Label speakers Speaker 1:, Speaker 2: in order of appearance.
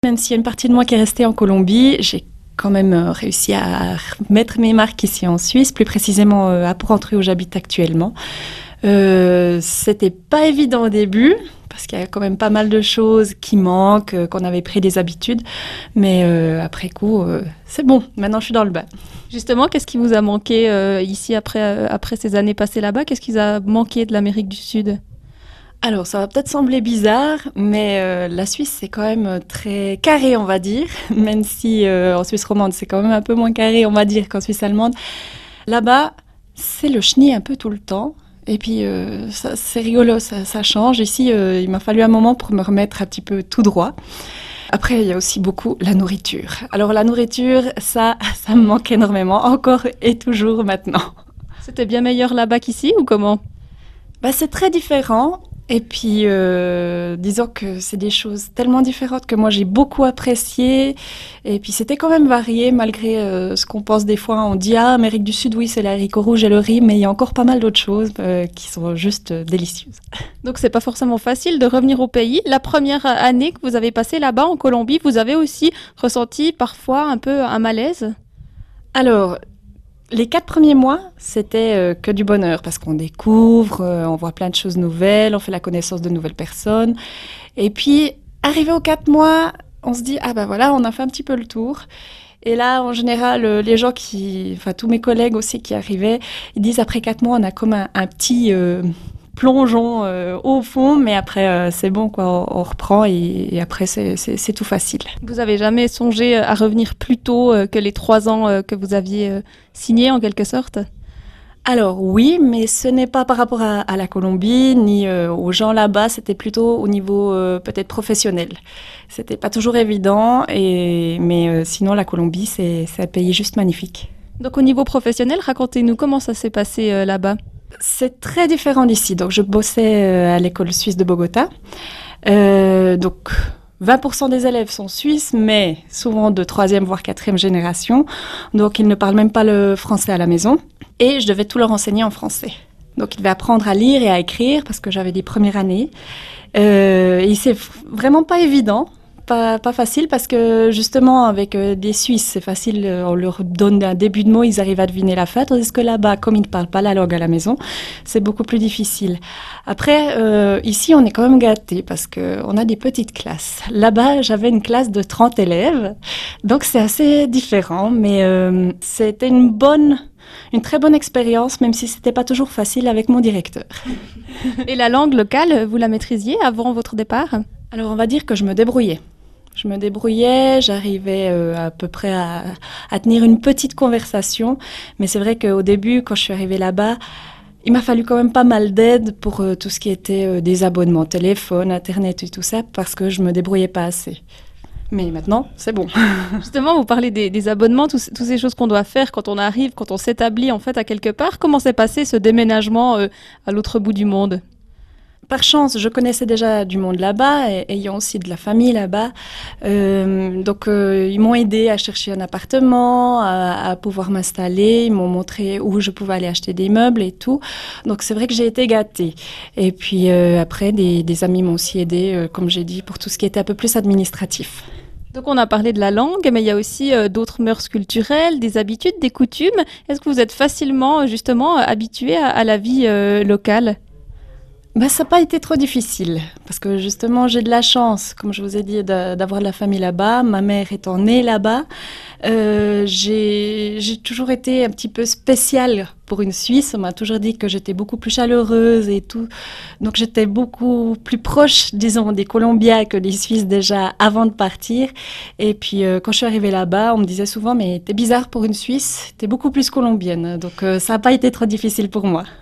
Speaker 1: Même s'il y a une partie de moi qui est restée en Colombie, j'ai quand même réussi à mettre mes marques ici en Suisse, plus précisément à Porrentruy où j'habite actuellement. C'était pas évident au début, parce qu'il y a quand même pas mal de choses qui manquent, qu'on avait pris des habitudes. Mais après coup, c'est bon, maintenant je suis dans le bain.
Speaker 2: Justement, qu'est-ce qui vous a manqué ici après ces années passées là-bas? Qu'est-ce qui vous a manqué de l'Amérique du Sud?
Speaker 1: Alors, ça va peut-être sembler bizarre, mais la Suisse, c'est quand même très carré, on va dire. Même si en Suisse romande, c'est quand même un peu moins carré, on va dire, qu'en Suisse allemande. Là-bas, c'est le chenil un peu tout le temps. Et puis, c'est rigolo, ça change. Ici, il m'a fallu un moment pour me remettre un petit peu tout droit. Après, il y a aussi beaucoup la nourriture. Alors, la nourriture, ça me manque énormément, encore et toujours maintenant.
Speaker 2: C'était bien meilleur là-bas qu'ici ou comment?
Speaker 1: Bah, c'est très différent. Et puis, disons que c'est des choses tellement différentes que moi j'ai beaucoup apprécié. Et puis c'était quand même varié malgré ce qu'on pense des fois. On dit ah, Amérique du Sud, oui, c'est les haricots rouges et le riz, mais il y a encore pas mal d'autres choses qui sont juste délicieuses.
Speaker 2: Donc c'est pas forcément facile de revenir au pays. La première année que vous avez passée là-bas en Colombie, vous avez aussi ressenti parfois un peu un malaise?
Speaker 1: Alors, les 4 premiers mois, c'était que du bonheur parce qu'on découvre, on voit plein de choses nouvelles, on fait la connaissance de nouvelles personnes. Et puis, arrivé aux 4 mois, on se dit, ah ben voilà, on a fait un petit peu le tour. Et là, en général, les gens enfin tous mes collègues aussi qui arrivaient, ils disent après 4 mois, on a comme un petit plongeon au fond, mais après, c'est bon, quoi, on reprend et après, c'est tout facile.
Speaker 2: Vous avez jamais songé à revenir plus tôt que les 3 ans que vous aviez signés en quelque sorte?
Speaker 1: Alors oui, mais ce n'est pas par rapport à la Colombie ni aux gens là-bas, c'était plutôt au niveau peut-être professionnel. C'était pas toujours évident, mais sinon la Colombie, c'est un pays juste magnifique.
Speaker 2: Donc au niveau professionnel, racontez-nous comment ça s'est passé là-bas.
Speaker 1: C'est très différent d'ici. Donc je bossais à l'école suisse de Bogota. Donc 20% des élèves sont suisses, mais souvent de 3e voire 4e génération. Donc ils ne parlent même pas le français à la maison. Et je devais tout leur enseigner en français. Donc ils devaient apprendre à lire et à écrire parce que j'avais des premières années. Et c'est vraiment pas évident. Pas facile parce que justement avec des Suisses c'est facile, on leur donne un début de mot, ils arrivent à deviner la fin, tandis que là-bas comme ils ne parlent pas la langue à la maison, c'est beaucoup plus difficile. Après ici on est quand même gâtés parce qu'on a des petites classes. Là-bas j'avais une classe de 30 élèves, donc c'est assez différent, mais c'était une très bonne expérience, même si c'était pas toujours facile avec mon directeur.
Speaker 2: Et la langue locale, vous la maîtrisiez avant votre départ?
Speaker 1: Alors on va dire que je me débrouillais. J'arrivais à peu près à tenir une petite conversation, mais c'est vrai qu'au début, quand je suis arrivée là-bas, il m'a fallu quand même pas mal d'aide pour tout ce qui était des abonnements, téléphone, internet et tout ça, parce que je me débrouillais pas assez. Mais maintenant, c'est bon.
Speaker 2: Justement, vous parlez des abonnements, toutes ces choses qu'on doit faire quand on arrive, quand on s'établit en fait à quelque part. Comment s'est passé ce déménagement à l'autre bout du monde?
Speaker 1: Par chance, je connaissais déjà du monde là-bas, ayant aussi de la famille là-bas. Donc, ils m'ont aidé à chercher un appartement, à pouvoir m'installer. Ils m'ont montré où je pouvais aller acheter des meubles et tout. Donc, c'est vrai que j'ai été gâtée. Et puis, après, des amis m'ont aussi aidé, comme j'ai dit, pour tout ce qui était un peu plus administratif.
Speaker 2: Donc on a parlé de la langue, mais il y a aussi d'autres mœurs culturelles, des habitudes, des coutumes. Est-ce que vous êtes facilement, justement, habitué à la vie locale?
Speaker 1: Bah, ça n'a pas été trop difficile, parce que justement j'ai de la chance, comme je vous ai dit, d'avoir de la famille là-bas. Ma mère étant née là-bas, j'ai toujours été un petit peu spéciale pour une Suisse. On m'a toujours dit que j'étais beaucoup plus chaleureuse et tout. Donc j'étais beaucoup plus proche, disons, des Colombiens que des Suisses déjà avant de partir. Et puis quand je suis arrivée là-bas, on me disait souvent « mais t'es bizarre pour une Suisse, t'es beaucoup plus colombienne ». Donc ça n'a pas été trop difficile pour moi.